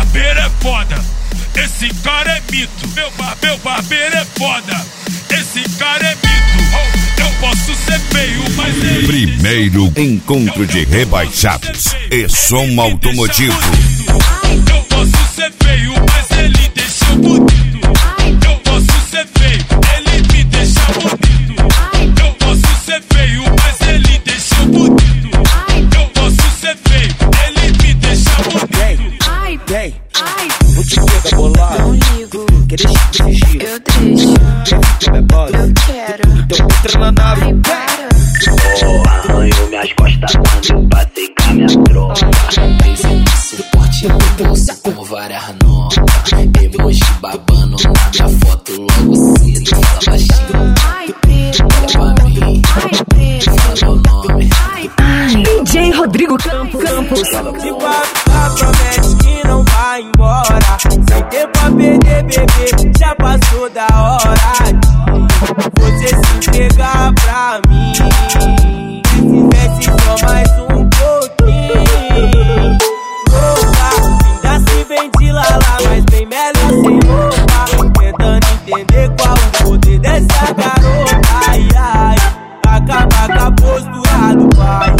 barbeiro é foda, esse cara é mito. Meu barbeiro é foda, esse cara é mito. Eu posso ser feio, mas ele... Primeiro encontro de rebaixados e som automotivo. Eu posso ser feio, mas ele deixa bonito. Eu posso ser feio, ele me deixa bonito. Eu posso ser feio, mas ele deixa bonito. Eu posso ser feio, ele me deixa bonito. Vem, vou te pegar bolado. Não ligo, quer deixar de fingir? eu deixo, eu quero. Então entra na nave. Ai, para. Oh, arranhou minhas costas quando eu passei com a minha tropa. Suporte bolsa com várias notas. Emoji babando na minha foto logo cedo. Fala baixinho, Ai, preto, olha pra mim, ai, preto, fala meu nome. DJ Rodrigo Campos. Se passa, promete que não vai embora. Sem tempo a perder, bebê, já passou da hora de você se entregar pra mim. Se tivesse só mais um pouquinho. Louca, ainda se vem de lala, mas bem melhor sem roupa. Tentando entender qual o poder dessa garota. Ai, ai, acaba com a postura do pai.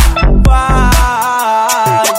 Vai,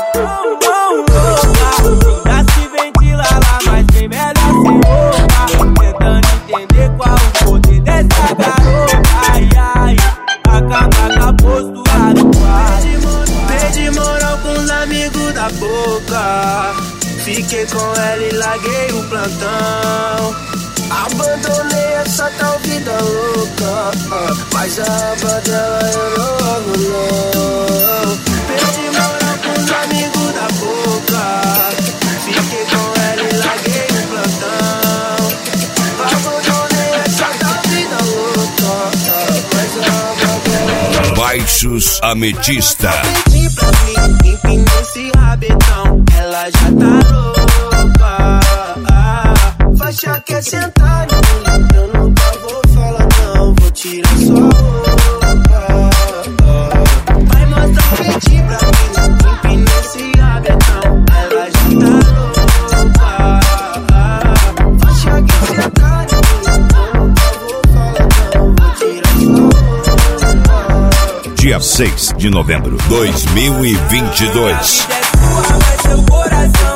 louca, ainda se vem de lala, mas bem melhor sem roupa. Tentando entender qual o poder dessa garota. Ai, ai, acaba com a postura do pai. Perdi moral com os amigos da boca. Fiquei com ela e larguei o plantão. Abandonei essa tal vida louca, mas a aba dela eu não amo não. Perdi moral com os amigos da boca. Fiquei com ela e larguei o plantão. Abandonei essa tal vida louca, mas a aba dela... Baixos Ametista. Pedi pra mim, empinei esse rabetão. Ela já tá louca. Faixa quer sentar em mim, eu nunca vou falar não. Vou tirar sua roupa. Vai mostrar o pedi pra mim, empinei esse rabetão. Ela já tá louca. Faixa quer sentar em mim, eu nunca vou falar não. Vou tirar sua roupa. Dia 6 de novembro 2022. Mas seu coração